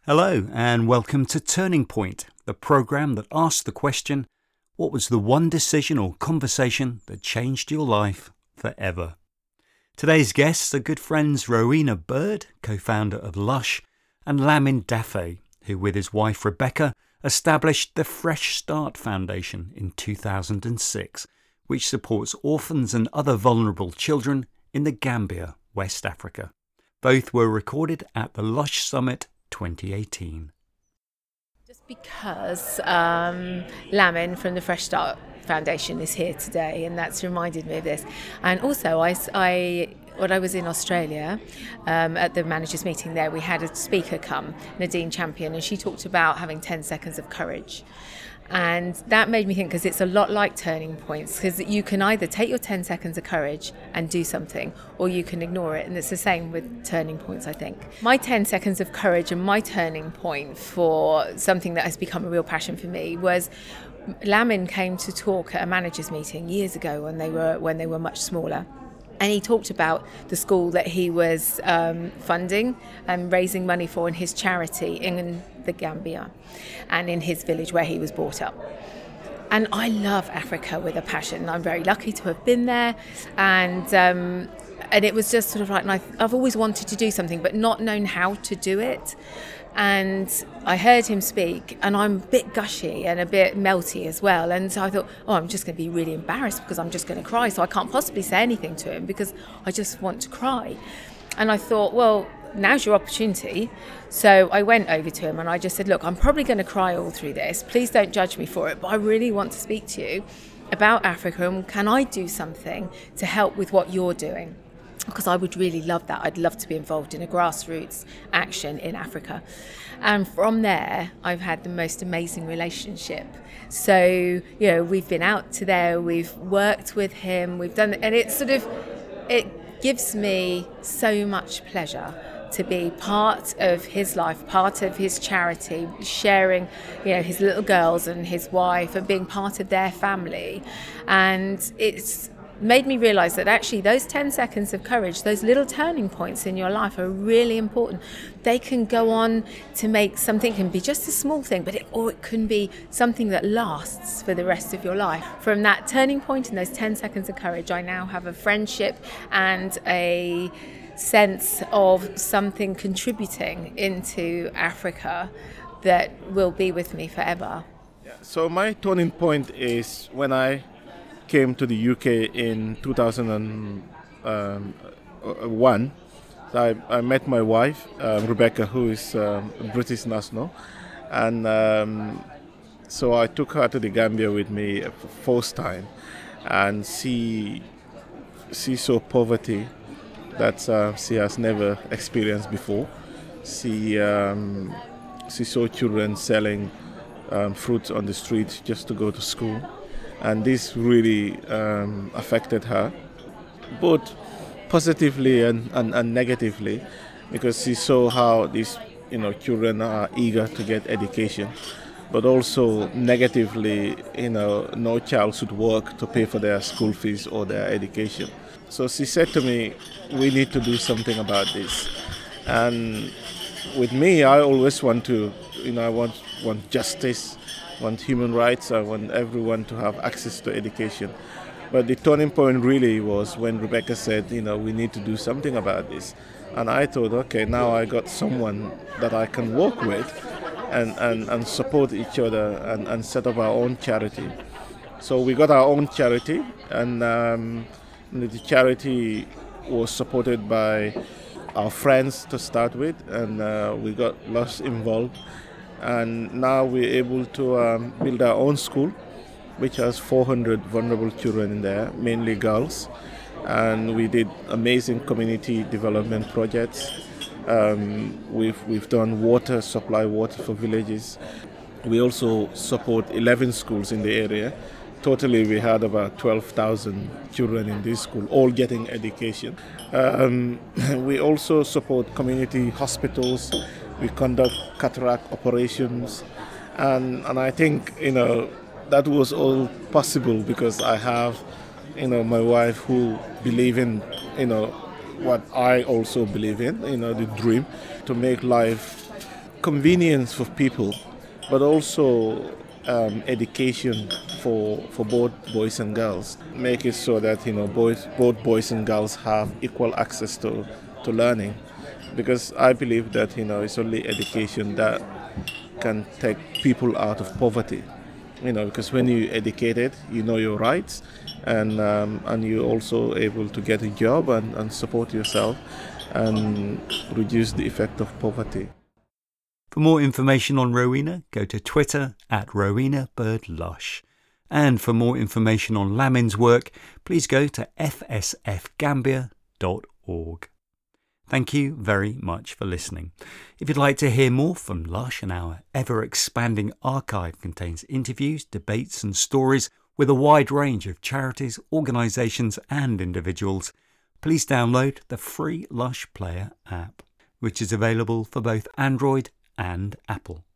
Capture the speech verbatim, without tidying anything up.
Hello and welcome to Turning Point, the programme that asks the question, what was the one decision or conversation that changed your life forever? Today's guests are good friends Rowena Bird, co-founder of Lush, and Lamin Daffé, who with his wife Rebecca established the Fresh Start Foundation in two thousand six, which supports orphans and other vulnerable children in the Gambia, West Africa. Both were recorded at the Lush Summit twenty eighteen. Just because um, Lamin from the Fresh Start Foundation is here today, and that's reminded me of this. And also, I, I when I was in Australia um, at the managers' meeting there, we had a speaker come, Nadine Champion, and she talked about having ten seconds of courage. And that made me think, because it's a lot like turning points, because you can either take your ten seconds of courage and do something, or you can ignore it. And it's the same with turning points, I think. My ten seconds of courage and my turning point for something that has become a real passion for me was Lamin came to talk at a managers' meeting years ago when they were when they were much smaller. And he talked about the school that he was um, funding and raising money for in his charity in the Gambia and in his village where he was brought up. And I love Africa with a passion. I'm very lucky to have been there. And um, and it was just sort of like, and I've, I've always wanted to do something, but not known how to do it. And I heard him speak, and I'm a bit gushy and a bit melty as well. And so I thought, oh, I'm just going to be really embarrassed because I'm just going to cry. So I can't possibly say anything to him because I just want to cry. And I thought, well, now's your opportunity. So I went over to him and I just said, look, I'm probably going to cry all through this. Please don't judge me for it. But I really want to speak to you about Africa. And can I do something to help with what you're doing? Because I would really love that. I'd love to be involved in a grassroots action in Africa. And from there, I've had the most amazing relationship. So, you know, we've been out to there, we've worked with him, we've done, and it's sort of, it gives me so much pleasure to be part of his life, part of his charity, sharing, you know, his little girls and his wife and being part of their family. And it's made me realise that actually those ten seconds of courage, those little turning points in your life are really important. They can go on to make something, can be just a small thing, but it, or it can be something that lasts for the rest of your life. From that turning point and those ten seconds of courage, I now have a friendship and a sense of something contributing into Africa that will be with me forever. Yeah, so my turning point is when I came to the U K in two thousand one. So I, I met my wife, um, Rebecca, who is um, a British national. And um, so I took her to the Gambia with me for the first time. And she, she saw poverty that uh, she has never experienced before. She, um, she saw children selling um, fruits on the street just to go to school. And this really um, affected her, both positively and, and, and negatively, because she saw how these, you know, children are eager to get education, but also negatively, you know, no child should work to pay for their school fees or their education. So she said to me, we need to do something about this. And with me, I always want to, you know, I want want justice. Want human rights, I want everyone to have access to education. But the turning point really was when Rebecca said, you know, we need to do something about this. And I thought, okay, now I got someone that I can work with and, and, and support each other and, and set up our own charity. So we got our own charity, and um, the charity was supported by our friends to start with, and uh, we got Lush involved. And now we're able to um, build our own school, which has four hundred vulnerable children in there, mainly girls. And we did amazing community development projects. Um, we've, we've done water, supply water for villages. We also support eleven schools in the area. Totally, we had about twelve thousand children in this school, all getting education. Um, we also support community hospitals. We conduct cataract operations, and and I think, you know, that was all possible because I have, you know, my wife who believe in, you know, what I also believe in, you know, the dream to make life convenience for people, but also um, education for for both boys and girls. Make it so that you know both both boys and girls have equal access to, to learning, because I believe that you know it's only education that can take people out of poverty. You know, because when you're educated, you know your rights, and um, and you're also able to get a job and, and support yourself and reduce the effect of poverty. For more information on Rowena, go to Twitter at Rowena Bird Lush. And for more information on Lamin's work, please go to f s f gambia dot org. Thank you very much for listening. If you'd like to hear more from Lush, and our ever-expanding archive contains interviews, debates and stories with a wide range of charities, organisations and individuals, please download the free Lush Player app, which is available for both Android and Apple.